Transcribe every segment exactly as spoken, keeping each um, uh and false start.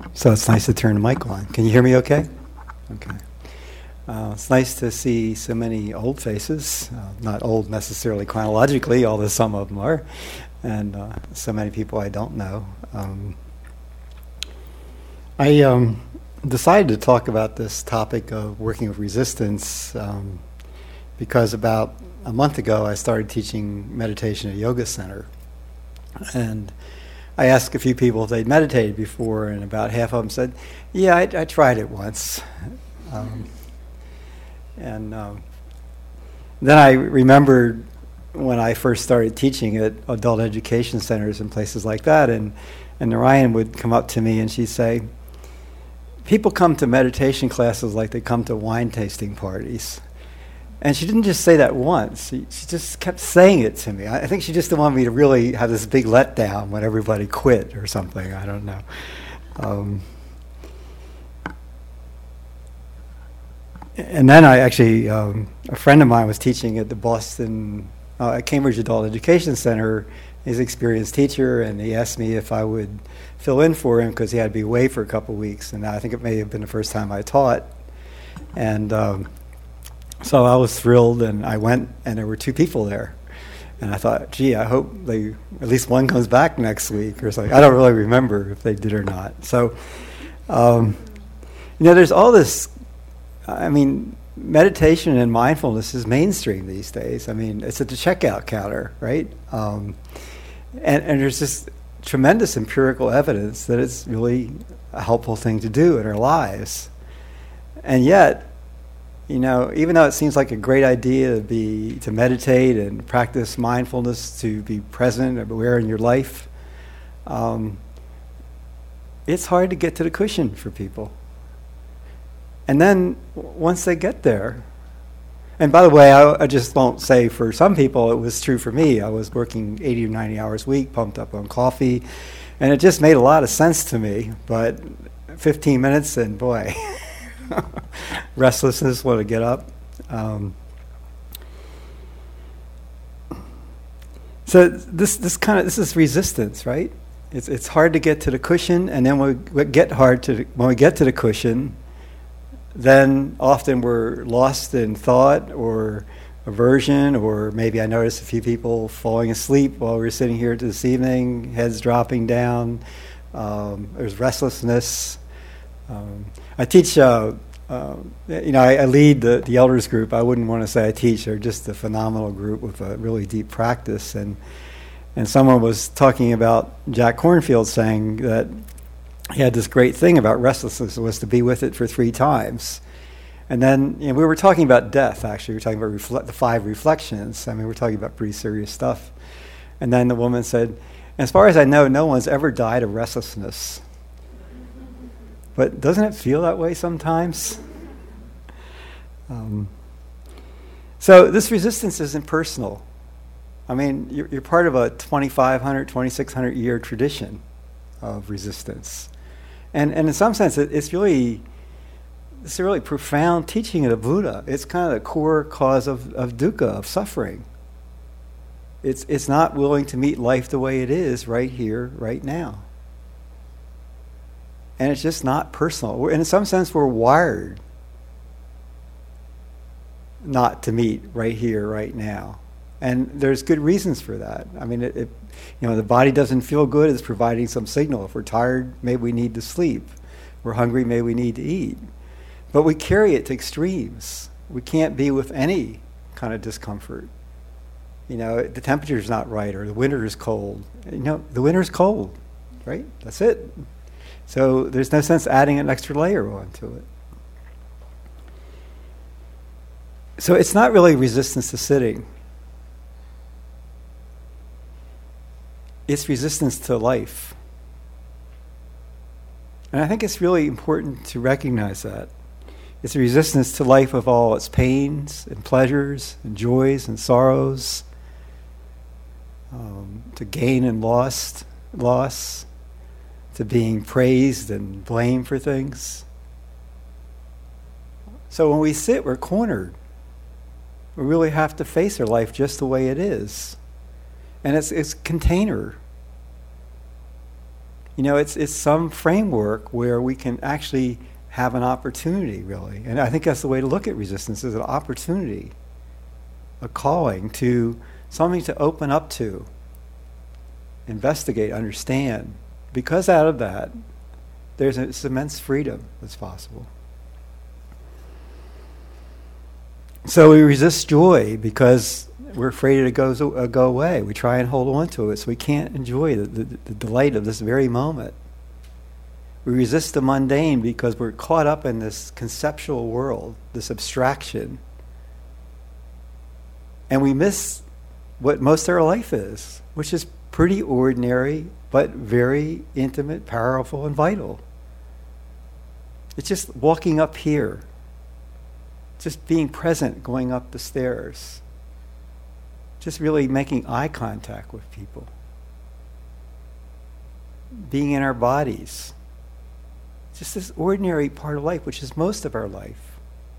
So it's nice to turn the mic on. Can you hear me okay? Okay. Uh, it's nice to see so many old faces, uh, not old necessarily chronologically, although some of them are, and uh, so many people I don't know. Um, I um, decided to talk about this topic of working with resistance um, because about a month ago I started teaching meditation at a yoga center. And I asked a few people if they'd meditated before, and about half of them said, yeah, I, I tried it once. Um, and um, then I remembered when I first started teaching at adult education centers and places like that, and, and Narayan would come up to me and she'd say, people come to meditation classes like they come to wine tasting parties. And she didn't just say that once. She, she just kept saying it to me. I, I think she just didn't want me to really have this big letdown when everybody quit or something. I don't know. Um, and then I actually, um, a friend of mine was teaching at the Boston, uh, at Cambridge Adult Education Center. He's an experienced teacher, and he asked me if I would fill in for him because he had to be away for a couple weeks. And I think it may have been the first time I taught. And um, So I was thrilled, and I went, and there were two people there. And I thought, gee, I hope they at least one comes back next week or something. I don't really remember if they did or not. So, um, you know, there's all this, I mean, meditation and mindfulness is mainstream these days. I mean, it's at the checkout counter, right? Um, and, and there's this tremendous empirical evidence that it's really a helpful thing to do in our lives. And yet, you know, even though it seems like a great idea to be to meditate and practice mindfulness, to be present and aware in your life, um, it's hard to get to the cushion for people. And then w- once they get there, and by the way, I, I just won't say for some people it was true for me. I was working eighty or ninety hours a week, pumped up on coffee, and it just made a lot of sense to me. But fifteen minutes, and boy. Restlessness, want to get up. Um, so this this kind of this is resistance, right? It's it's hard to get to the cushion, and then when we get hard to the, when we get to the cushion, then often we're lost in thought or aversion, or maybe I noticed a few people falling asleep while we were sitting here this evening, heads dropping down. Um, there's restlessness. Um, I teach, uh, uh, you know, I, I lead the, the elders group. I wouldn't want to say I teach. They're just a phenomenal group with a really deep practice. And and someone was talking about Jack Kornfield saying that he had this great thing about restlessness, was to be with it for three times. And then you know, we were talking about death, actually. We were talking about refle- the five reflections. I mean, we're talking about pretty serious stuff. And then the woman said, as far as I know, no one's ever died of restlessness. But doesn't it feel that way sometimes? Um, so this resistance isn't personal. I mean, you're, you're part of a twenty-five hundred, twenty-six hundred year tradition of resistance. And and in some sense, it, it's really it's a really profound teaching of the Buddha. It's kind of the core cause of, of dukkha, of suffering. It's it's not willing to meet life the way it is right here, right now. And it's just not personal. We're, in some sense, we're wired not to meet right here, right now. And there's good reasons for that. I mean, it, it, you know, the body doesn't feel good, it's providing some signal. If we're tired, maybe we need to sleep. We're hungry, maybe we need to eat. But we carry it to extremes. We can't be with any kind of discomfort. You know, the temperature's not right, or the winter is cold. You know, the winter's cold, right? That's it. So there's no sense adding an extra layer onto it. So it's not really resistance to sitting. It's resistance to life. And I think it's really important to recognize that. It's a resistance to life with all its pains and pleasures and joys and sorrows, um, to gain and lost, loss, to being praised and blamed for things. So when we sit, we're cornered. We really have to face our life just the way it is. And it's it's container. You know, it's it's some framework where we can actually have an opportunity, really. And I think that's the way to look at resistance, is an opportunity, a calling to something to open up to, investigate, understand. Because out of that, there's this immense freedom that's possible. So we resist joy because we're afraid it goes uh, go away. We try and hold on to it, so we can't enjoy the, the, the delight of this very moment. We resist the mundane because we're caught up in this conceptual world, this abstraction. And we miss what most of our life is, which is pretty ordinary, but very intimate, powerful, and vital. It's just walking up here. Just being present, going up the stairs. Just really making eye contact with people. Being in our bodies. Just this ordinary part of life, which is most of our life.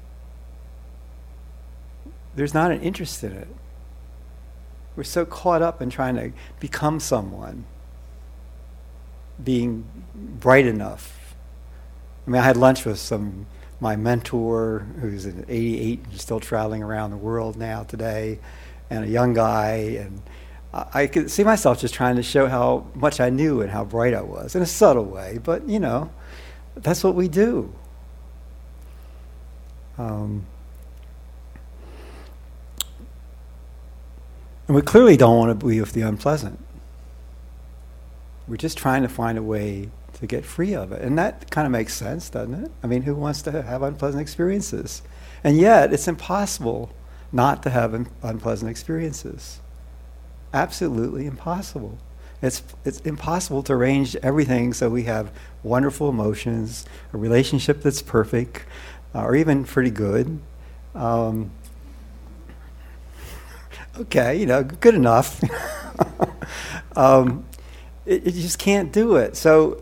There's not an interest in it. We're so caught up in trying to become someone. Being bright enough. I mean, I had lunch with some my mentor, who's an eighty-eight and still traveling around the world now today, and a young guy, and I, I could see myself just trying to show how much I knew and how bright I was, in a subtle way, but you know, that's what we do. Um, and we clearly don't want to be with the unpleasant. We're just trying to find a way to get free of it. And that kind of makes sense, doesn't it? I mean, who wants to have unpleasant experiences? And yet, it's impossible not to have un- unpleasant experiences. Absolutely impossible. It's it's impossible to arrange everything so we have wonderful emotions, a relationship that's perfect, uh, or even pretty good. Um, okay, you know, good enough. um, it, it just can't do it. So,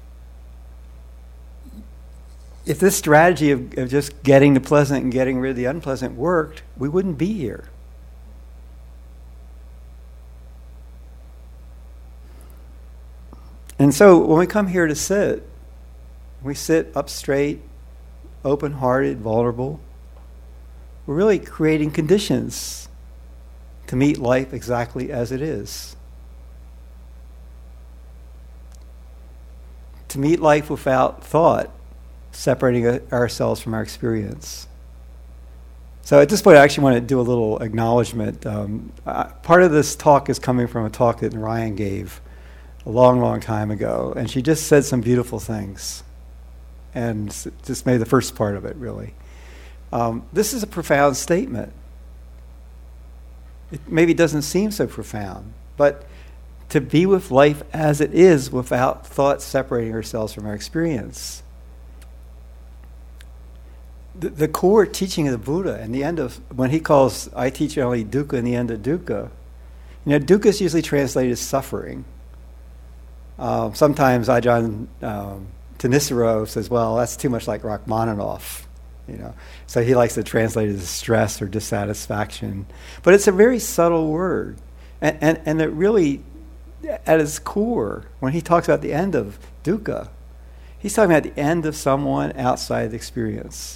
if this strategy of, of just getting the pleasant and getting rid of the unpleasant worked, we wouldn't be here. And so when we come here to sit, we sit up straight, open-hearted, vulnerable. We're really creating conditions to meet life exactly as it is. To meet life without thought, separating ourselves from our experience. So at this point, I actually want to do a little acknowledgement. Um, uh, part of this talk is coming from a talk that Ryan gave a long, long time ago, and she just said some beautiful things, and just made the first part of it, really. Um, this is a profound statement. It maybe doesn't seem so profound, but to be with life as it is without thought separating ourselves from our experience. The, the core teaching of the Buddha, and the end of, when he calls, I teach only dukkha and the end of dukkha, you know, dukkha is usually translated as suffering. Uh, sometimes Ajahn um, Thanissaro says, well, that's too much like Rachmaninoff, you know. So he likes to translate it as stress or dissatisfaction. But it's a very subtle word. And, and, and it really, at its core, when he talks about the end of dukkha, he's talking about the end of someone outside the experience.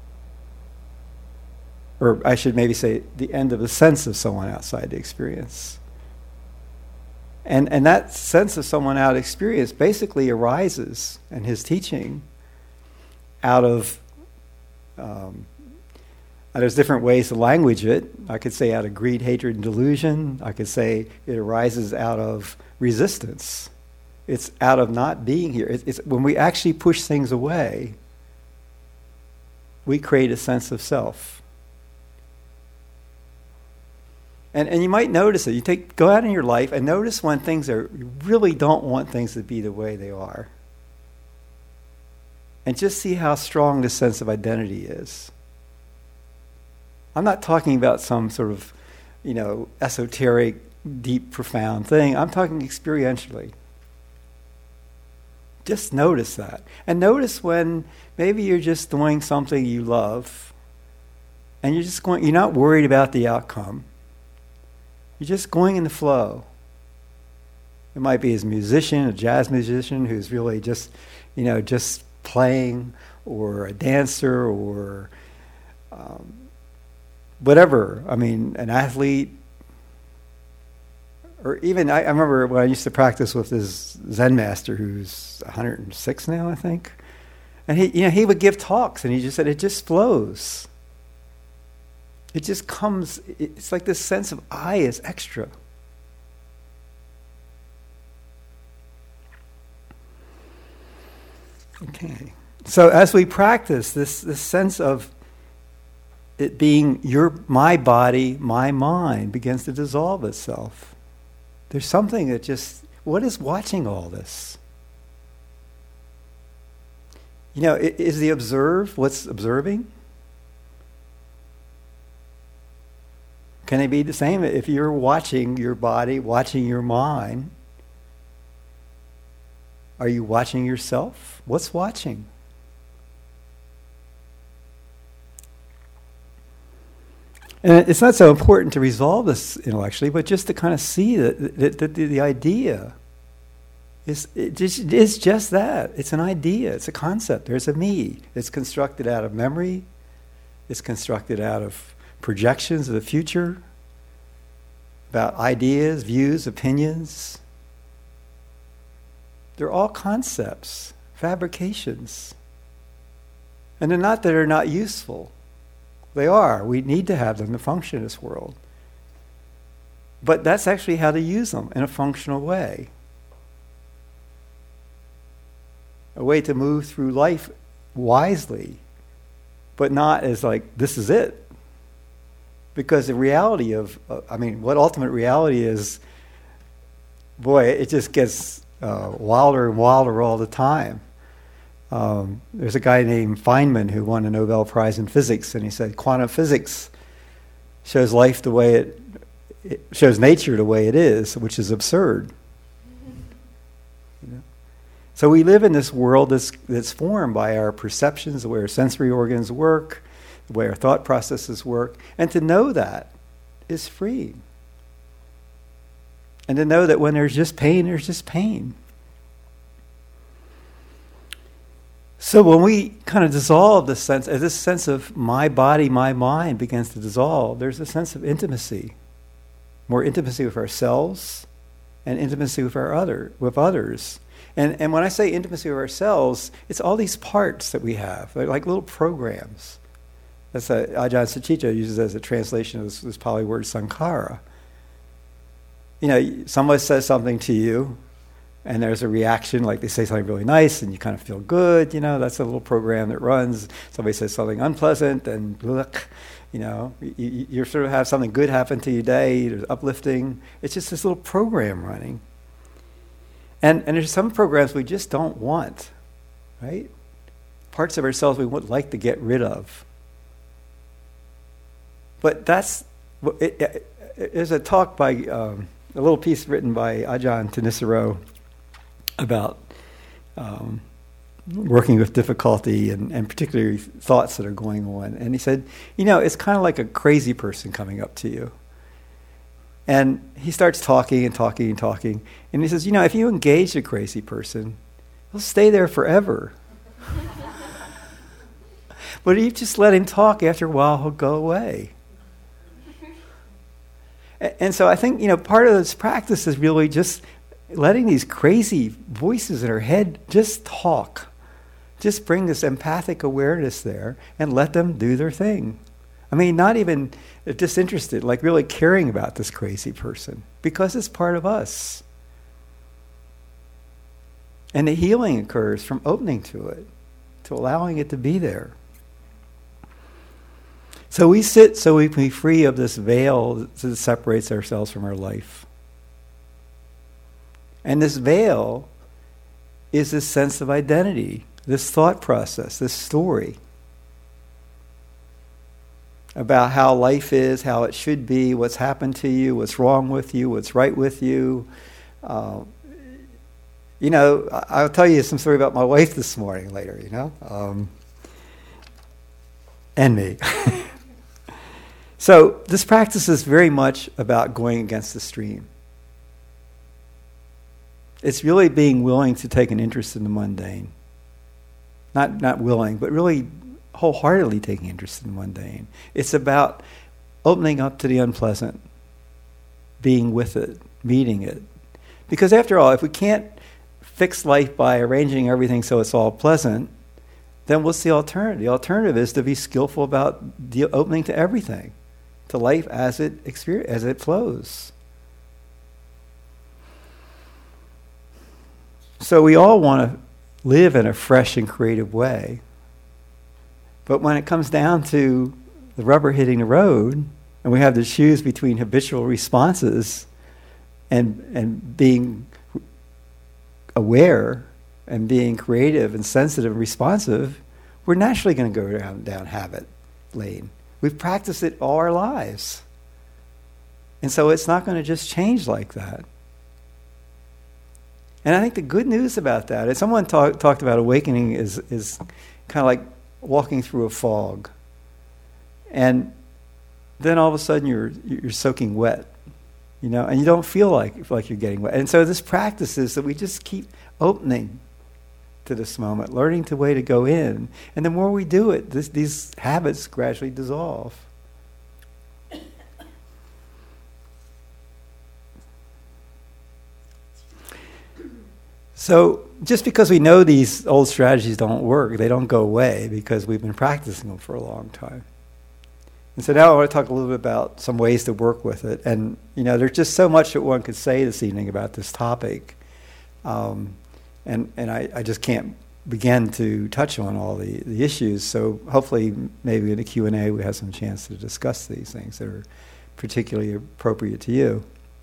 Or I should maybe say the end of the sense of someone outside the experience. And and that sense of someone out of experience basically arises in his teaching out of, um, there's different ways to language it. I could say out of greed, hatred, and delusion. I could say it arises out of resistance. It's out of not being here. It's, it's when we actually push things away, we create a sense of self. And and you might notice it. You take go out in your life and notice when things are, you really don't want things to be the way they are. And just see how strong this sense of identity is. I'm not talking about some sort of, you know, esoteric, deep, profound thing. I'm talking experientially. Just notice that. And notice when maybe you're just doing something you love and you're just going, you're not worried about the outcome. You're just going in the flow. It might be as a musician, a jazz musician who's really just, you know, just playing, or a dancer, or um, whatever. I mean, an athlete. Or even, I, I remember when I used to practice with this Zen master who's one hundred six now, I think. And he, you know, he would give talks, and he just said, it just flows. It just comes, it's like this sense of I is extra. Okay. So as we practice this, this sense of it being your, my body, my mind begins to dissolve itself. There's something that just, what is watching all this? You know, is the observe what's observing? Can it be the same if you're watching your body, watching your mind? Are you watching yourself? What's watching? And it's not so important to resolve this intellectually, but just to kind of see that, that, that the, the idea is, it just, it is just that. It's an idea. It's a concept. There's a me. It's constructed out of memory. It's constructed out of projections of the future, about ideas, views, opinions. They're all concepts, fabrications. And they're not that they're not useful. They are. We need to have them to function in this world. But that's actually how to use them in a functional way. A way to move through life wisely, but not as like, this is it. Because the reality of, uh, I mean, what ultimate reality is, boy, it just gets uh, wilder and wilder all the time. Um, there's a guy named Feynman who won a Nobel Prize in physics, and he said quantum physics shows life the way it, it shows nature the way it is, which is absurd. You know? So we live in this world that's, that's formed by our perceptions, the way our sensory organs work, the way our thought processes work, and to know that is freeing. And to know that when there's just pain, there's just pain. So when we kind of dissolve this sense, as this sense of my body, my mind begins to dissolve, there's a sense of intimacy, more intimacy with ourselves, and intimacy with our other, with others. And and when I say intimacy with ourselves, it's all these parts that we have, they're like little programs. That's a, Ajahn Sucitto uses as a translation of this, this Pali word sankhara. You know, someone says something to you, and there's a reaction, like they say something really nice, and you kind of feel good, you know, that's a little program that runs. Somebody says something unpleasant, and look, you know, you, you sort of have something good happen to you today, there's uplifting. It's just this little program running. And and there's some programs we just don't want, right? Parts of ourselves we would like to get rid of. But that's, it, it, there's a talk by, um, a little piece written by Ajahn Thanissaro about um, working with difficulty and, and particularly thoughts that are going on. And he said, you know, it's kind of like a crazy person coming up to you. And he starts talking and talking and talking. And he says, you know, if you engage a crazy person, he'll stay there forever. But if you just let him talk, after a while, he'll go away. And, and so I think, you know, part of this practice is really just letting these crazy voices in our head just talk. Just bring this empathic awareness there and let them do their thing. I mean, not even disinterested, like really caring about this crazy person, because it's part of us. And the healing occurs from opening to it, to allowing it to be there. So we sit so we can be free of this veil that separates ourselves from our life. And this veil is this sense of identity, this thought process, this story about how life is, how it should be, what's happened to you, what's wrong with you, what's right with you. Uh, you know, I'll tell you some story about my wife this morning later, you know, um, and me. So this practice is very much about going against the stream. It's really being willing to take an interest in the mundane. Not not willing, but really wholeheartedly taking interest in the mundane. It's about opening up to the unpleasant, being with it, meeting it. Because after all, if we can't fix life by arranging everything so it's all pleasant, then what's the alternative? The alternative is to be skillful about the opening to everything, to life as it experience, as it flows. So we all want to live in a fresh and creative way. But when it comes down to the rubber hitting the road, and we have to choose between habitual responses and and being aware and being creative and sensitive and responsive, we're naturally going to go down, down habit lane. We've practiced it all our lives. And so it's not going to just change like that. And I think the good news about that is someone talk, talked about awakening is, is kind of like walking through a fog. And then all of a sudden you're you're soaking wet, you know, and you don't feel like, like you're getting wet. And so this practice is that we just keep opening to this moment, learning the way to go in. And the more we do it, this, these habits gradually dissolve. So just because we know these old strategies don't work, they don't go away because we've been practicing them for a long time. And so now I want to talk a little bit about some ways to work with it. And, you know, there's just so much that one could say this evening about this topic. Um, and and I, I just can't begin to touch on all the, the issues. So hopefully maybe in the Q and A we have some chance to discuss these things that are particularly appropriate to you.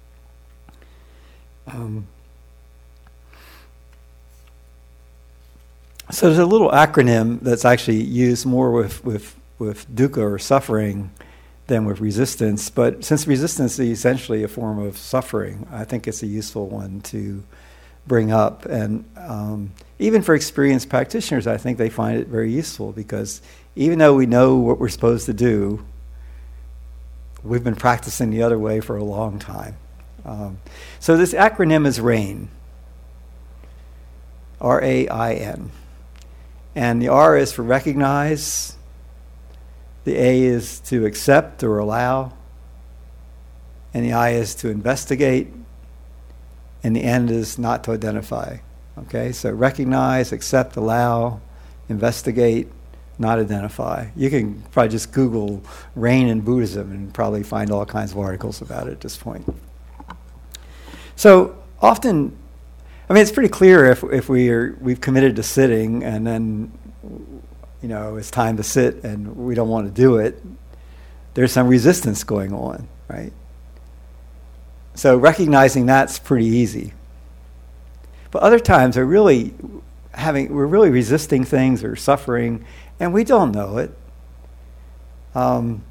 Um, so there's a little acronym that's actually used more with, with with dukkha or suffering than with resistance. But since resistance is essentially a form of suffering, I think it's a useful one to bring up. And um, even for experienced practitioners, I think they find it very useful because even though we know what we're supposed to do, we've been practicing the other way for a long time. Um, so this acronym is RAIN, R A I N. And the R is for recognize, the A is to accept or allow, and the I is to investigate, and the N is not to identify. Okay, so recognize, accept, allow, investigate, not identify. You can probably just Google RAIN in Buddhism and probably find all kinds of articles about it at this point. So often, I mean, it's pretty clear if if we are we've committed to sitting and then, you know, it's time to sit and we don't want to do it, there's some resistance going on, right? So recognizing that's pretty easy. But other times we're really having, we're really resisting things or suffering, and we don't know it. Um,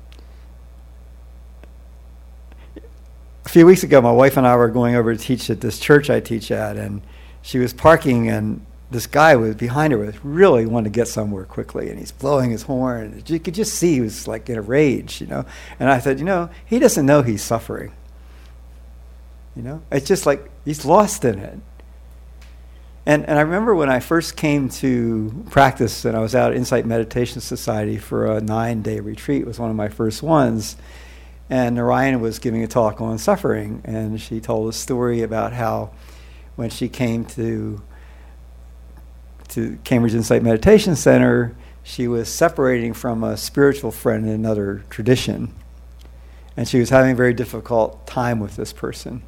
a few weeks ago, my wife and I were going over to teach at this church I teach at, and she was parking, and this guy was behind her was really wanted to get somewhere quickly, and he's blowing his horn. And you could just see he was like in a rage, you know. And I said, you know, he doesn't know he's suffering. You know, it's just like he's lost in it. And and I remember when I first came to practice, and I was out at Insight Meditation Society for a nine-day retreat. It was one of my first ones. And Narayan was giving a talk on suffering, and she told a story about how when she came to to Cambridge Insight Meditation Center, she was separating from a spiritual friend in another tradition. And she was having a very difficult time with this person.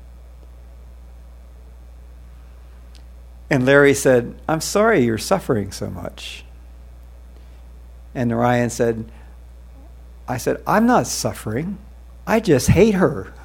And Larry said, "I'm sorry you're suffering so much." And Narayan said, I said, "I'm not suffering. I just hate her."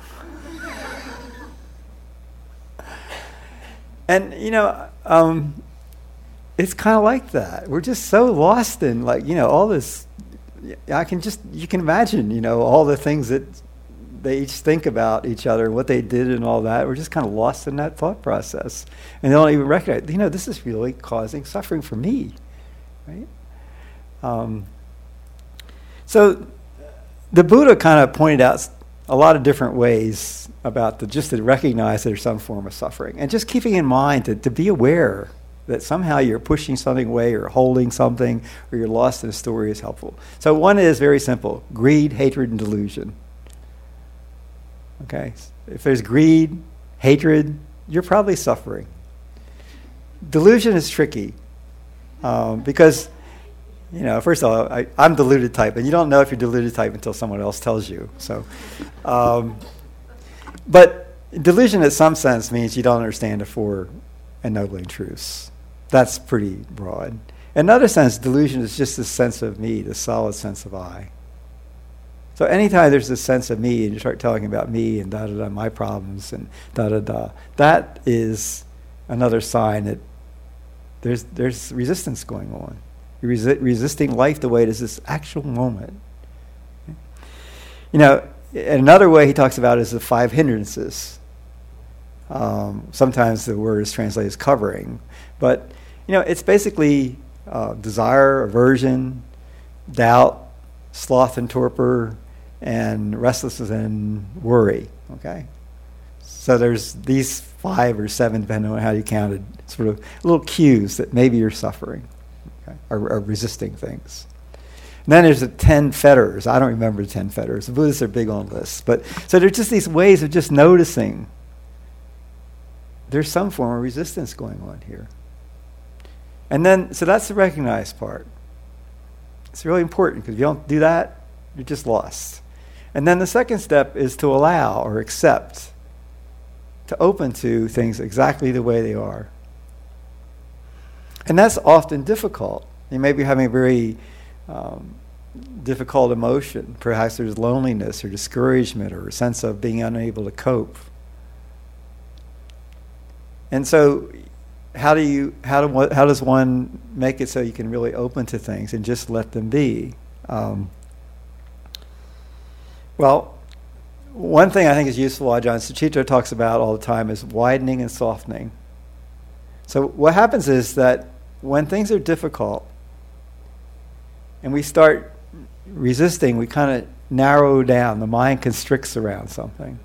And, you know, um, it's kind of like that. We're just so lost in, like, you know, all this. I can just, you can imagine, you know, all the things that they each think about each other, what they did and all that. We're just kind of lost in that thought process. And they don't even recognize, you know, this is really causing suffering for me, right? Um, so the Buddha kind of pointed out a lot of different ways about the, just to recognize that there's some form of suffering. And just keeping in mind to, to be aware that somehow you're pushing something away or holding something or you're lost in a story is helpful. So one is very simple: greed, hatred, and delusion. Okay? If there's greed, hatred, you're probably suffering. Delusion is tricky um, because, you know, first of all, I, I'm deluded type, and you don't know if you're deluded type until someone else tells you. So, um, but delusion in some sense means you don't understand the four ennobling truths. That's pretty broad. In another sense, delusion is just the sense of me, the solid sense of I. So anytime there's this sense of me and you start talking about me and da-da-da, my problems and da-da-da, that is another sign that there's there's resistance going on. You're resi- resisting life the way it is this actual moment. You know, another way he talks about is the five hindrances. Um, sometimes the word is translated as covering, but you know, it's basically uh, desire, aversion, doubt, sloth and torpor, and restlessness and worry. Okay, so there's these five or seven, depending on how you counted, sort of little cues that maybe you're suffering, okay, or, or resisting things. And then there's the ten fetters. I don't remember the ten fetters. The Buddhists are big on lists, but so there's just these ways of just noticing there's some form of resistance going on here. And then, so that's the recognized part. It's really important, because if you don't do that, you're just lost. And then the second step is to allow or accept, to open to things exactly the way they are. And that's often difficult. You may be having a very um, difficult emotion. Perhaps there's loneliness or discouragement or a sense of being unable to cope. And so how do you how do how does one make it so you can really open to things and just let them be? Um, well, one thing I think is useful, Ajahn Sucitto talks about all the time, is widening and softening. So what happens is that when things are difficult and we start resisting, we kind of narrow down. The mind constricts around something.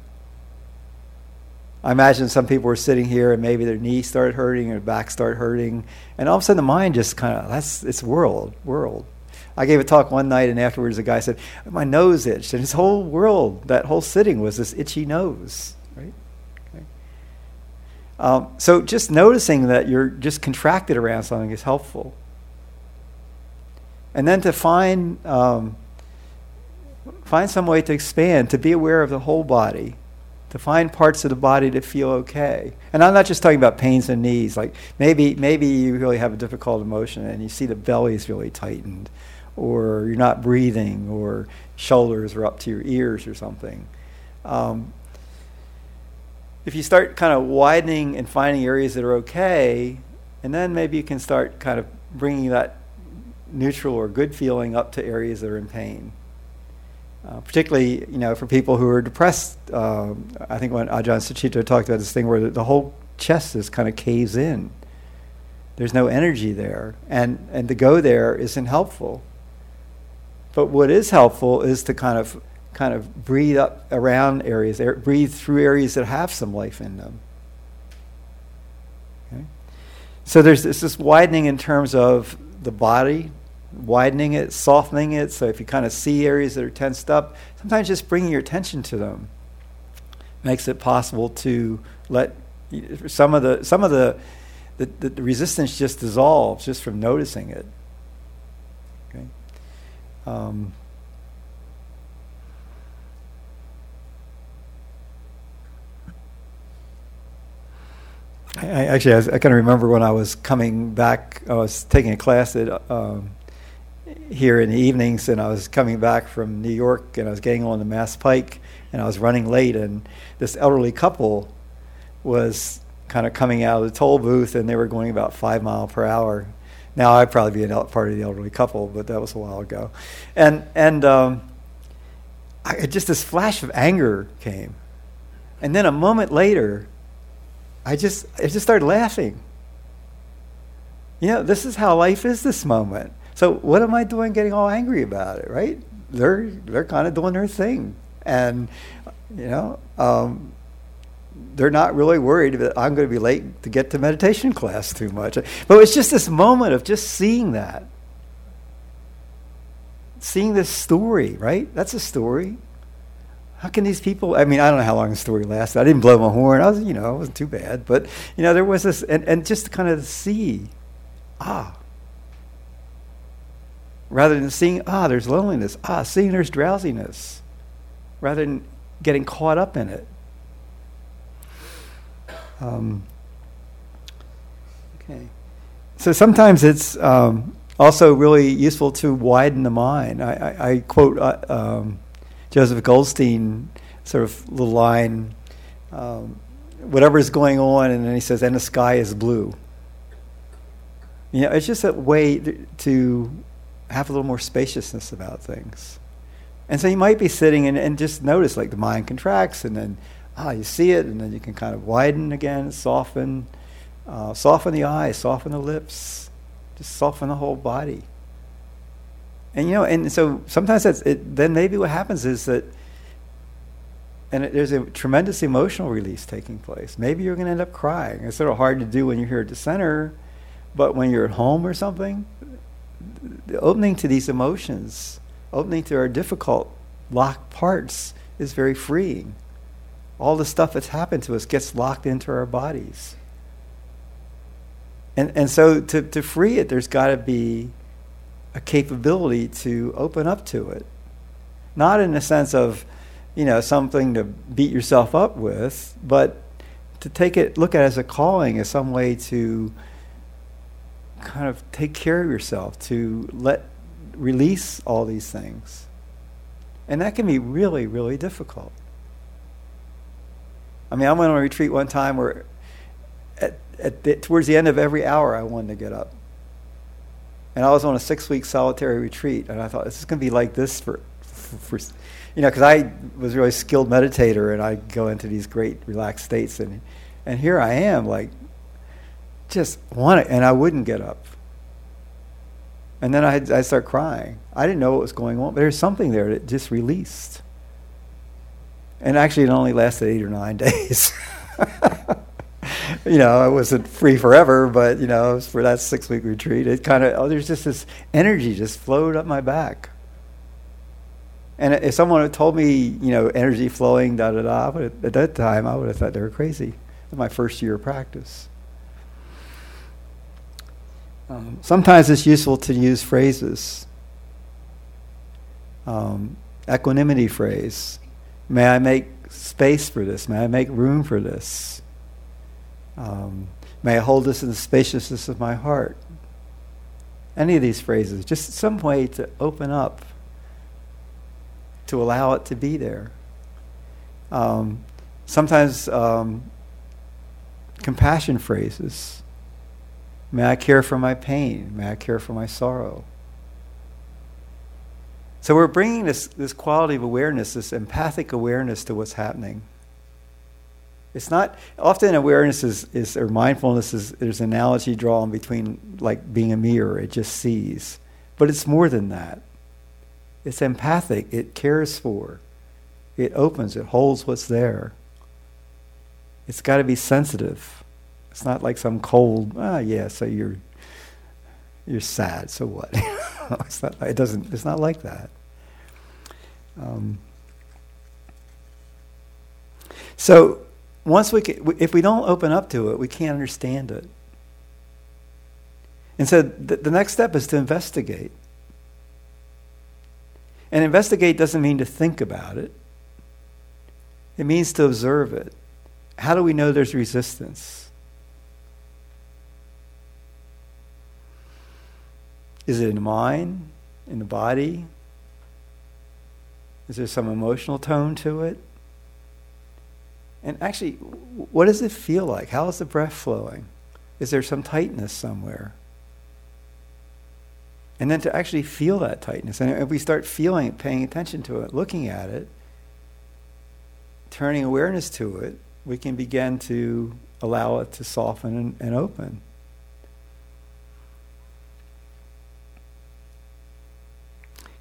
I imagine some people were sitting here and maybe their knees started hurting or back started hurting, and all of a sudden the mind just kind of, that's, it's world, world. I gave a talk one night, and afterwards a guy said, my nose itched, and his whole world, that whole sitting was this itchy nose, right? Okay. Um, so just noticing that you're just contracted around something is helpful. And then to find, um, find some way to expand, to be aware of the whole body, to find parts of the body that feel okay. And I'm not just talking about pains in knees. Like maybe maybe you really have a difficult emotion and you see the belly is really tightened, or you're not breathing, or shoulders are up to your ears or something. Um, if you start kind of widening and finding areas that are okay, and then maybe you can start kind of bringing that neutral or good feeling up to areas that are in pain. Uh, particularly, you know, for people who are depressed. Uh, I think when Ajahn Sucitto talked about this thing where the, the whole chest is kind of caves in. There's no energy there, and and to go there isn't helpful. But what is helpful is to kind of kind of breathe up around areas, air, breathe through areas that have some life in them. Okay? So there's this, this widening in terms of the body, widening it, softening it. So if you kind of see areas that are tensed up, sometimes just bringing your attention to them makes it possible to let some of the some of the the, the, the resistance just dissolves just from noticing it. Okay. Um, I, I actually, I, was, I kind of remember when I was coming back. I was taking a class at. Um, here in the evenings, and I was coming back from New York, and I was getting on the Mass Pike, and I was running late, and this elderly couple was kind of coming out of the toll booth, and they were going about five mile per hour. Now I'd probably be a el- part of the elderly couple, but that was a while ago. And and um, I, just this flash of anger came, and then a moment later, I just I just started laughing. You know, this is how life is this moment. So what am I doing getting all angry about it, right? They're they're kind of doing their thing. and, you know, um, they're not really worried that I'm going to be late to get to meditation class too much. But it's just this moment of just seeing that. Seeing this story, right? That's a story. How can these people, I mean, I don't know how long the story lasted. I didn't blow my horn. I was, you know, it wasn't too bad. But, you know, there was this, and, and just to kind of see, ah, rather than seeing, ah, there's loneliness, ah, seeing there's drowsiness, rather than getting caught up in it. Um, okay. So sometimes it's um, also really useful to widen the mind. I, I, I quote uh, um, Joseph Goldstein, sort of little line, um, whatever is going on, and then he says, and the sky is blue. You know, it's just a way to have a little more spaciousness about things. And so you might be sitting and, and just notice, like, the mind contracts, and then, ah, you see it, and then you can kind of widen again, soften, uh, soften the eyes, soften the lips, just soften the whole body. And, you know, and so sometimes that's it, then maybe what happens is that, and it, there's a tremendous emotional release taking place. Maybe you're going to end up crying. It's sort of hard to do when you're here at the center, but when you're at home or something, the opening to these emotions, opening to our difficult locked parts is very freeing. All the stuff that's happened to us gets locked into our bodies. And and so to, to free it, there's got to be a capability to open up to it. Not in the sense of, you know, something to beat yourself up with, but to take it, look at it as a calling, as some way to kind of take care of yourself, to let, release all these things. And that can be really, really difficult. I mean, I went on a retreat one time where at, at the, towards the end of every hour I wanted to get up. And I was on a six-week solitary retreat, and I thought, this is going to be like this for, for, for you know, because I was a really skilled meditator, and I go into these great relaxed states, and and here I am, like, just want it, and I wouldn't get up. And then I I start crying. I didn't know what was going on, but there's something there that just released. And actually, it only lasted eight or nine days. You know, I wasn't free forever, but, you know, for that six-week retreat, it kind of, oh, there's just this energy just flowed up my back. And if someone had told me, you know, energy flowing, da-da-da, but at that time, I would have thought they were crazy. It was my first year of practice. Um, sometimes it's useful to use phrases. Um, equanimity phrase. May I make space for this? May I make room for this? Um, may I hold this in the spaciousness of my heart? Any of these phrases, just some way to open up, to allow it to be there. Um, sometimes um, compassion phrases. May I care for my pain? May I care for my sorrow? So we're bringing this, this quality of awareness, this empathic awareness to what's happening. It's not, often awareness is, is or mindfulness is, there's an analogy drawn between like being a mirror, it just sees. But it's more than that. It's empathic, it cares for, it opens, it holds what's there. It's got to be sensitive. It's not like some cold, ah, yeah, so you're you're sad, so what? it's not, it doesn't, it's not like that. Um, so, once we can, if we don't open up to it, we can't understand it. And so the, the next step is to investigate. And investigate doesn't mean to think about it. It means to observe it. How do we know there's resistance? Is it in the mind, in the body? Is there some emotional tone to it? And actually, what does it feel like? How is the breath flowing? Is there some tightness somewhere? And then to actually feel that tightness. And if we start feeling it, paying attention to it, looking at it, turning awareness to it, we can begin to allow it to soften and, and open.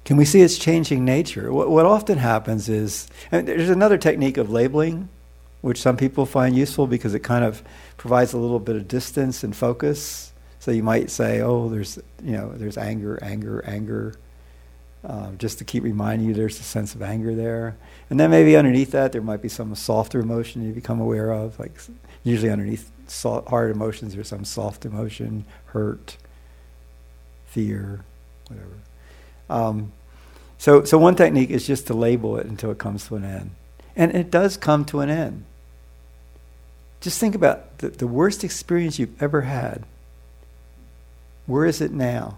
Can we see its changing nature? What, what often happens is, and there's another technique of labeling, which some people find useful because it kind of provides a little bit of distance and focus. So you might say, oh, there's, you know, there's anger, anger, anger, uh, just to keep reminding you there's a sense of anger there. And then maybe underneath that there might be some softer emotion you become aware of, like usually underneath soft, hard emotions there's some soft emotion, hurt, fear, whatever. Um, so, so one technique is just to label it until it comes to an end. And it does come to an end. Just think about the, the worst experience you've ever had. Where is it now?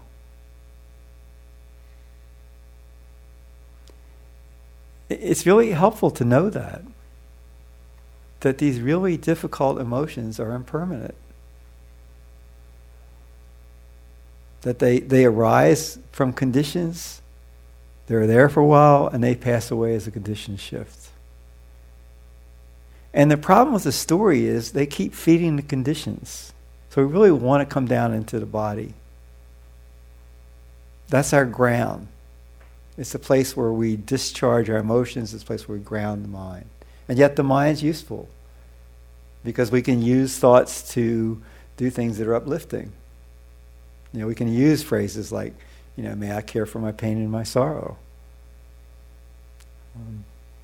It's really helpful to know that. That these really difficult emotions are impermanent. That they, they arise from conditions, they're there for a while, and they pass away as the conditions shift. And the problem with the story is they keep feeding the conditions. So we really want to come down into the body. That's our ground. It's the place where we discharge our emotions. It's the place where we ground the mind. And yet the mind's useful because we can use thoughts to do things that are uplifting. You know, we can use phrases like, you know, may I care for my pain and my sorrow. Um,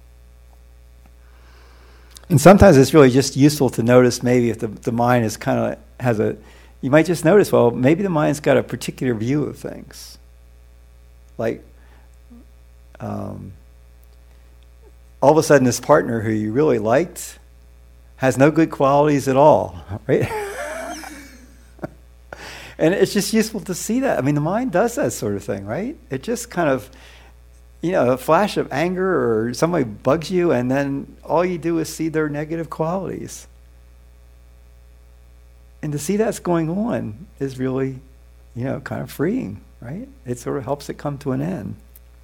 and sometimes it's really just useful to notice maybe if the, the mind is kind of has a, you might just notice, well, maybe the mind's got a particular view of things. Like, um, all of a sudden this partner who you really liked has no good qualities at all, right? And it's just useful to see that. I mean, the mind does that sort of thing, right? It just kind of, you know, a flash of anger or somebody bugs you and then all you do is see their negative qualities. And to see that's going on is really, you know, kind of freeing, right? It sort of helps it come to an end.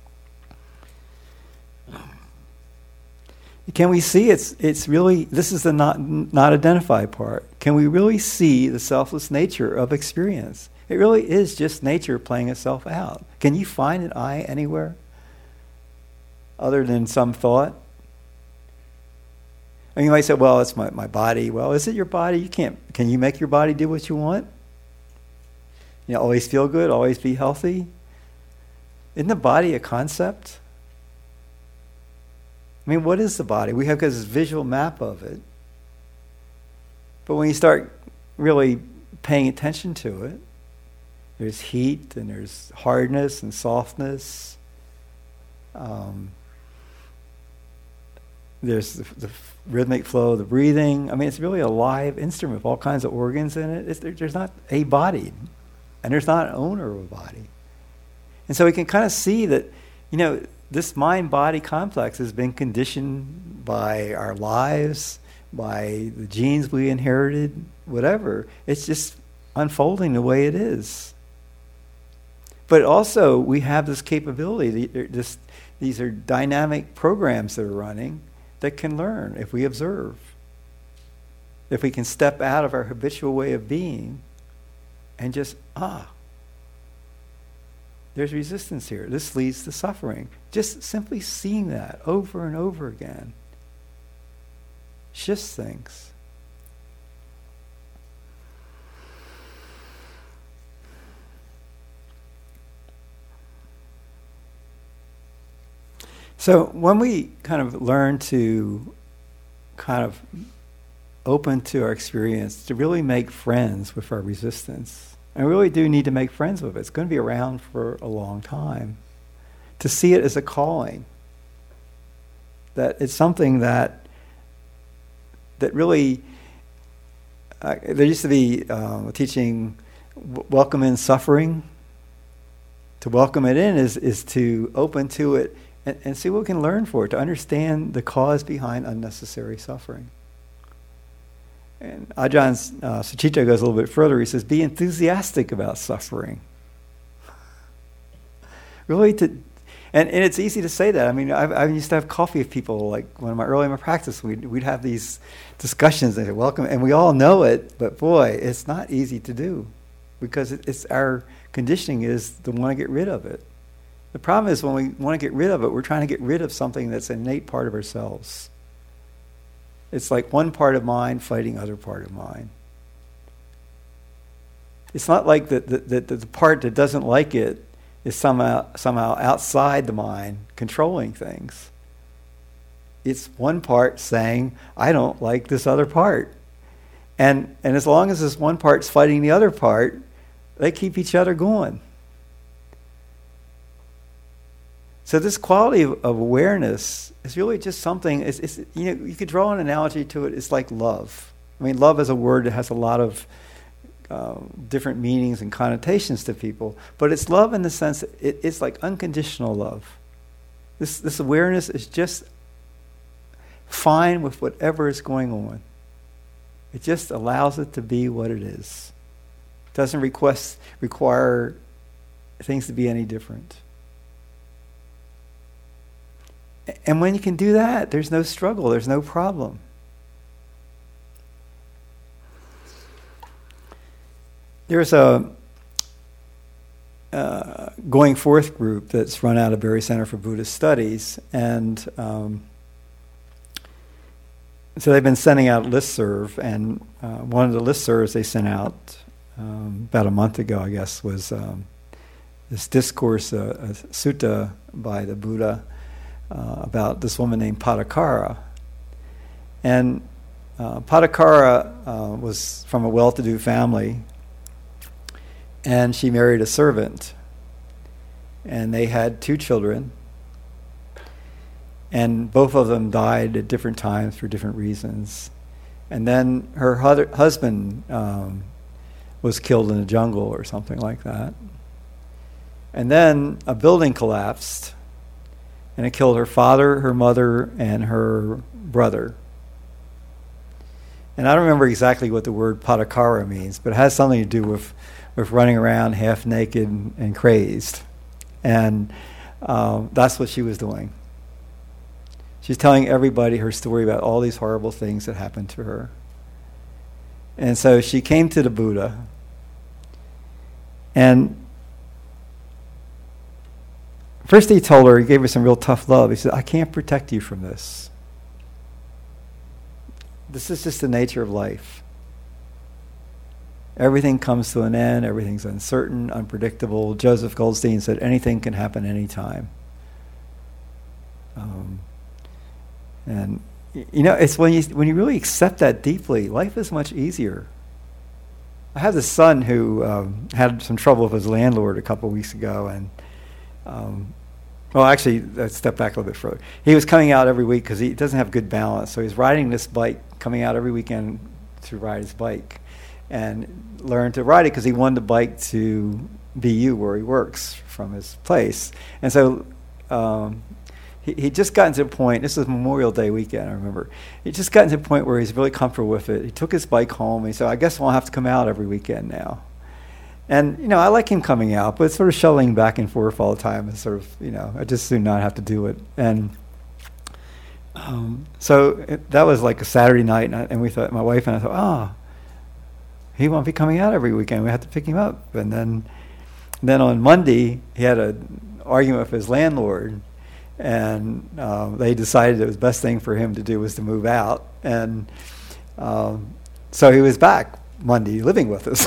Can we see it's it's really, this is the not not identified part. Can we really see the selfless nature of experience? It really is just nature playing itself out. Can you find an I anywhere other than some thought? And you might say, well, it's my, my body. Well, is it your body? You can't, can you make your body do what you want? You know, always feel good, always be healthy? Isn't the body a concept? I mean, what is the body? We have this visual map of it. But when you start really paying attention to it, there's heat and there's hardness and softness. Um, there's the, the rhythmic flow of the breathing. I mean, it's really a live instrument with all kinds of organs in it. It's, there, there's not a body, and there's not an owner of a body. And so we can kind of see that, you know, this mind-body complex has been conditioned by our lives, by the genes we inherited, whatever. It's just unfolding the way it is. But also, we have this capability, this, these are dynamic programs that are running that can learn if we observe. If we can step out of our habitual way of being and just, ah, there's resistance here. This leads to suffering. Just simply seeing that over and over again shifts things. So when we kind of learn to kind of open to our experience, to really make friends with our resistance, and we really do need to make friends with it. It's going to be around for a long time. To see it as a calling. That it's something that that really, uh, there used to be um, a teaching, w- welcome in suffering. To welcome it in is, is to open to it and, and see what we can learn for it, to understand the cause behind unnecessary suffering. And Ajahn uh, Sucitto goes a little bit further. He says, be enthusiastic about suffering. Really, to, and, and it's easy to say that. I mean, I, I used to have coffee with people, like when my early in my practice, we'd, we'd have these discussions and say, welcome, and we all know it, but boy, it's not easy to do because it, it's our conditioning is to want to get rid of it. The problem is when we want to get rid of it, we're trying to get rid of something that's an innate part of ourselves. It's like one part of mind fighting other part of mind. It's not like the, the, the, the part that doesn't like it is somehow, somehow outside the mind controlling things. It's one part saying, I don't like this other part. And, and as long as this one part's fighting the other part, they keep each other going. So this quality of, of awareness is really just something, it's, it's, you know, you could draw an analogy to it, it's like love. I mean, love is a word that has a lot of uh, different meanings and connotations to people, but it's love in the sense that it, it's like unconditional love. This, this awareness is just fine with whatever is going on. It just allows it to be what it is. It doesn't request, require things to be any different. And when you can do that, there's no struggle, there's no problem. There's a uh, Going Forth group that's run out of Berry Center for Buddhist Studies, and um, so they've been sending out listserv, and uh, one of the listservs they sent out um, about a month ago, I guess, was um, this discourse, uh, a sutta by the Buddha, Uh, about this woman named Padakara. And uh, Padakara uh, was from a well-to-do family, and she married a servant. And they had two children, and both of them died at different times for different reasons. And then her hu- husband um, was killed in the jungle or something like that. And then a building collapsed, and it killed her father, her mother, and her brother. And I don't remember exactly what the word Padakara means, but it has something to do with, with running around half naked and crazed. And um, that's what she was doing. She's telling everybody her story about all these horrible things that happened to her. And so she came to the Buddha, and first he told her, he gave her some real tough love. He said, I can't protect you from this. This is just the nature of life. Everything comes to an end, everything's uncertain, unpredictable. Joseph Goldstein said anything can happen anytime. Um, and you know, it's when you when you really accept that deeply, life is much easier. I have this son who um, had some trouble with his landlord a couple of weeks ago, and um, well, actually, let's step back a little bit further. He was coming out every week because he doesn't have good balance. So he's riding this bike, coming out every weekend to ride his bike and learn to ride it because he wanted the bike to B U where he works from his place. And so um, he he just gotten to the point, this was Memorial Day weekend, I remember. He just gotten to the point where he's really comfortable with it. He took his bike home. And he said, I guess I'll have to come out every weekend now. And, you know, I like him coming out, but sort of shuttling back and forth all the time is sort of, you know, I just do not have to do it. And um, so it, that was like a Saturday night, and, I, and we thought, my wife and I thought, oh, he won't be coming out every weekend. We have to pick him up. And then then on Monday, he had an argument with his landlord, and um, they decided it was the best thing for him to do was to move out. And um, so he was back Monday living with us.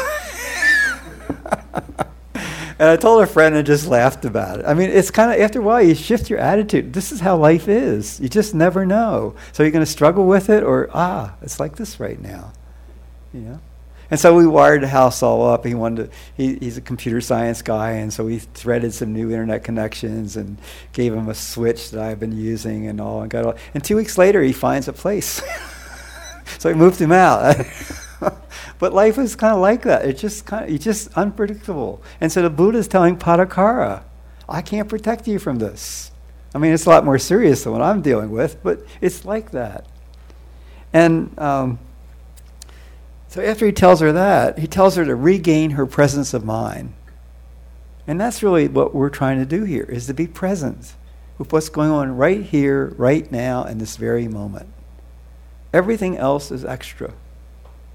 And I told a friend and just laughed about it. I mean, it's kind of, after a while, you shift your attitude. This is how life is. You just never know. So you're going to struggle with it, or, ah, it's like this right now. You know? And so we wired the house all up. He wanted to, he, he's a computer science guy, and so we threaded some new internet connections and gave him a switch that I've been using and all. And, got all, and two weeks later, he finds a place. So we moved him out. But life is kind of like that. It's just kind of, it's just unpredictable. And so the Buddha is telling Padakara, I can't protect you from this. I mean, it's a lot more serious than what I'm dealing with, but it's like that. And um, so after he tells her that, he tells her to regain her presence of mind. And that's really what we're trying to do here, is to be present with what's going on right here, right now, in this very moment. Everything else is extra.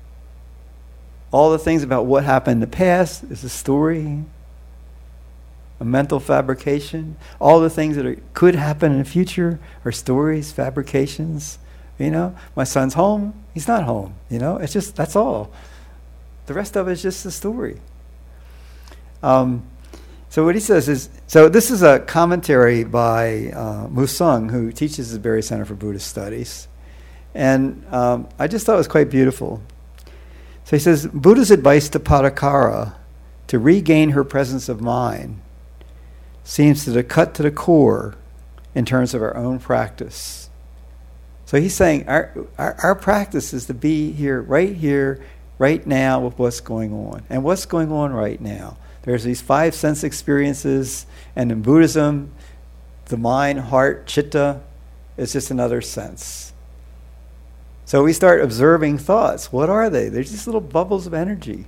All the things about what happened in the past is a story. a mental fabrication. All the things that are, could happen in the future are stories, fabrications. You know, my son's home, he's not home. You know, it's just, that's all. The rest of it is just a story. Um, so what he says is, so this is a commentary by uh, Musung, who teaches at the Barre Center for Buddhist Studies. And um, I just thought it was quite beautiful. So he says, Buddha's advice to Padakara to regain her presence of mind seems to cut to the core in terms of our own practice. So he's saying our, our, our practice is to be here, right here, right now with what's going on. And what's going on right now? There's these five sense experiences, and in Buddhism, the mind, heart, chitta, is just another sense. So we start observing thoughts. What are they? They're just little bubbles of energy.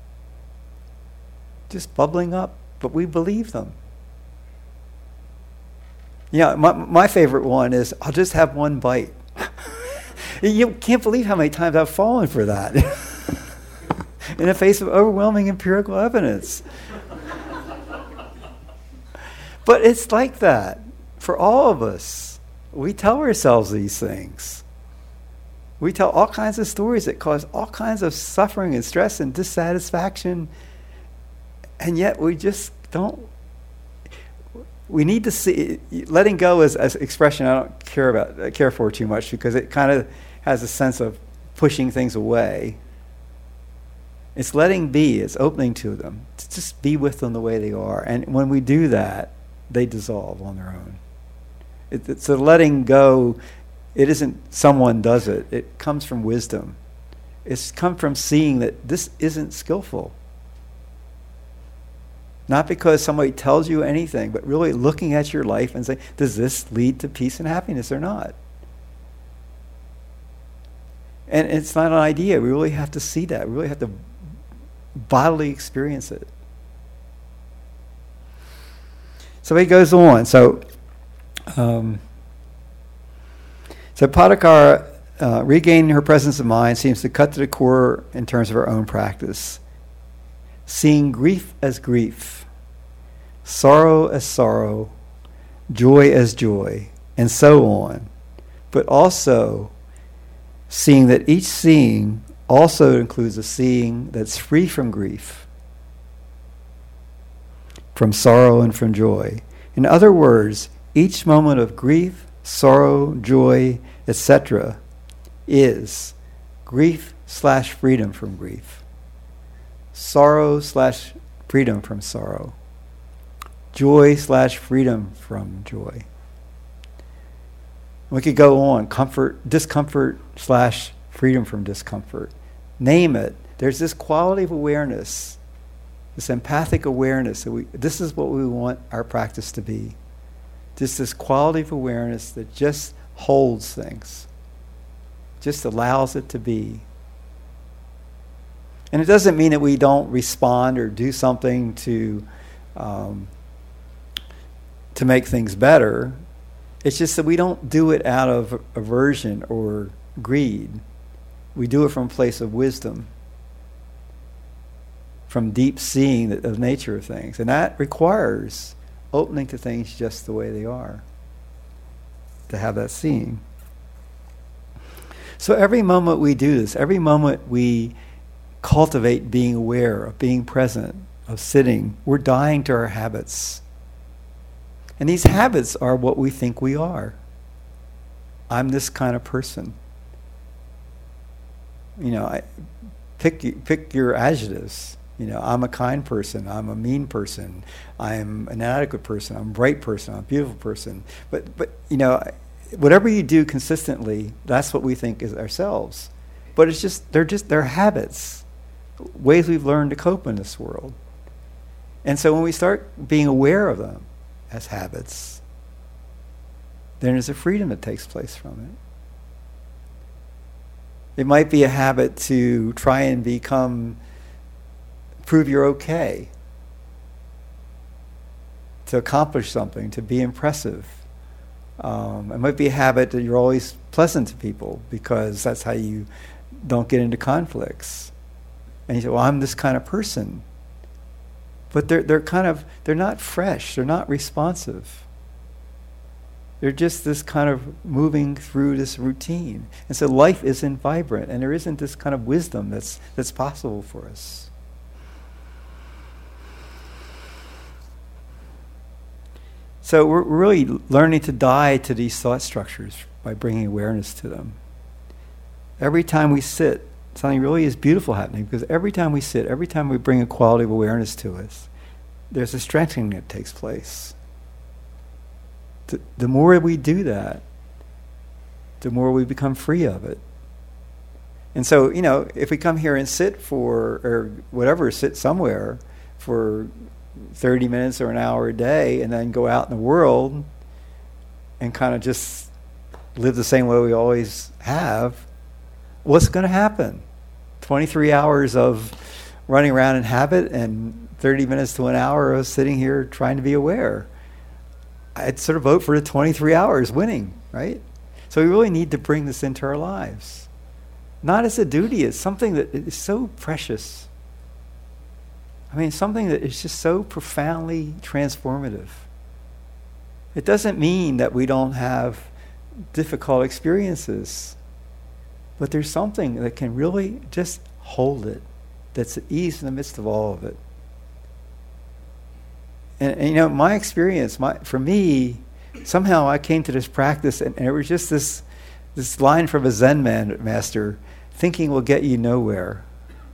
Just bubbling up, but we believe them. Yeah, my, my favorite one is, I'll just have one bite. You can't believe how many times I've fallen for that in the face of overwhelming empirical evidence. But it's like that for all of us. We tell ourselves these things. We tell all kinds of stories that cause all kinds of suffering and stress and dissatisfaction, and yet we just don't. We need to see, letting go is an expression I don't care about, I care for too much, because it kind of has a sense of pushing things away. It's letting be, it's opening to them, to just be with them the way they are. And when we do that, they dissolve on their own. It, it's a letting go. It isn't someone does it. It comes from wisdom. It's come from seeing that this isn't skillful. Not because somebody tells you anything, but really looking at your life and saying, does this lead to peace and happiness or not? And it's not an idea. We really have to see that. We really have to bodily experience it. So he goes on. So, um, so Padakara, uh, regaining her presence of mind, seems to cut to the core in terms of her own practice. Seeing grief as grief, sorrow as sorrow, joy as joy, and so on. But also seeing that each seeing also includes a seeing that's free from grief, from sorrow, and from joy. In other words, each moment of grief, sorrow, joy, et cetera is grief slash freedom from grief. Sorrow slash freedom from sorrow. Joy slash freedom from joy. We could go on. Comfort, discomfort slash freedom from discomfort. Name it. There's this quality of awareness, this empathic awareness. That we, this is what we want our practice to be. Just this quality of awareness that just holds things, just allows it to be. And it doesn't mean that we don't respond or do something to um, to make things better. It's just that we don't do it out of aversion or greed. We do it from a place of wisdom, from deep seeing of the nature of things. And that requires opening to things just the way they are, to have that seeing. So every moment we do this, every moment we cultivate being aware, of being present, of sitting, we're dying to our habits. And these habits are what we think we are. I'm this kind of person. You know, I, pick pick your adjectives. You know, I'm a kind person. I'm a mean person. I'm an inadequate person. I'm a bright person. I'm a beautiful person. But but you know, whatever you do consistently, that's what we think is ourselves. But it's just they're just they're habits, ways we've learned to cope in this world. And so when we start being aware of them as habits, then there's a freedom that takes place from it. It might be a habit to try and become, prove you're okay, to accomplish something, to be impressive. Um, it might be a habit that you're always pleasant to people because that's how you don't get into conflicts. And you say, well, I'm this kind of person. but they're they're kind of they're not fresh. They're not responsive. They're just this kind of moving through this routine. And so life isn't vibrant, and there isn't this kind of wisdom that's that's possible for us. So we're really learning to die to these thought structures by bringing awareness to them. Every time we sit, something really is beautiful happening, because every time we sit, every time we bring a quality of awareness to us, there's a strengthening that takes place. The, the more we do that, the more we become free of it. And so, you know, if we come here and sit for, or whatever, sit somewhere for thirty minutes or an hour a day, and then go out in the world and kind of just live the same way we always have, what's going to happen? twenty-three hours of running around in habit and thirty minutes to an hour of sitting here trying to be aware. I'd sort of vote for the twenty-three hours winning, right? So we really need to bring this into our lives. Not as a duty, it's something that is so precious. I mean, something that is just so profoundly transformative. It doesn't mean that we don't have difficult experiences, but there's something that can really just hold it, that's at ease in the midst of all of it. And, and you know, my experience, my for me, somehow I came to this practice, and, and it was just this this line from a Zen man, master, thinking will get you nowhere.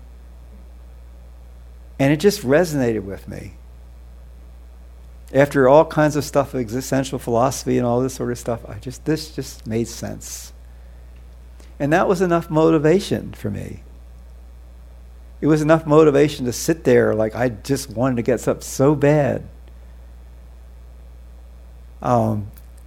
And it just resonated with me. After all kinds of stuff, existential philosophy and all this sort of stuff, I just this just made sense. And that was enough motivation for me. It was enough motivation to sit there like I just wanted to get up so bad. Um,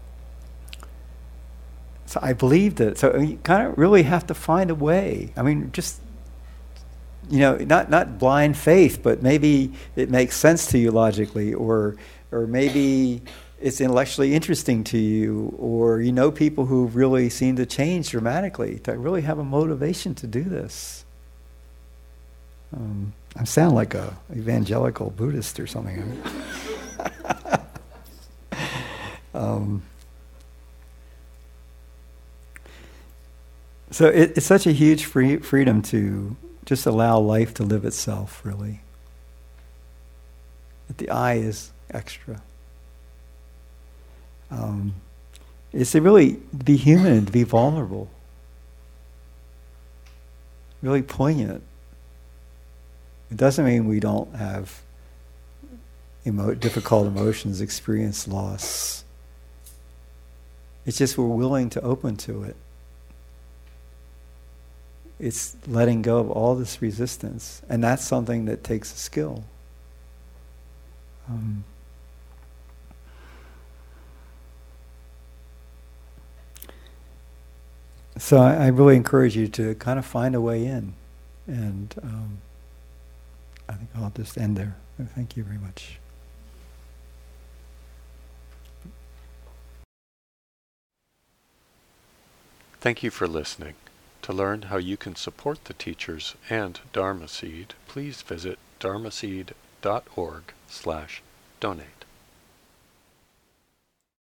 so I believed it. So you kind of really have to find a way. I mean, just, you know, not not blind faith, but maybe it makes sense to you logically, or or maybe it's intellectually interesting to you, or you know people who really seem to change dramatically, to really have a motivation to do this. Um, I sound like a evangelical Buddhist or something. um, so it, it's such a huge free, freedom to just allow life to live itself, really. That the I is extra. Um, it's to really be human and to be vulnerable. Really poignant. It doesn't mean we don't have emo- difficult emotions, experience loss. It's just we're willing to open to it. It's letting go of all this resistance. And that's something that takes a skill. Um, so I, I really encourage you to kind of find a way in. And um, I think I'll just end there. Thank you very much. Thank you for listening. To learn how you can support the teachers and Dharma Seed, please visit dharmaseed dot org slash donate.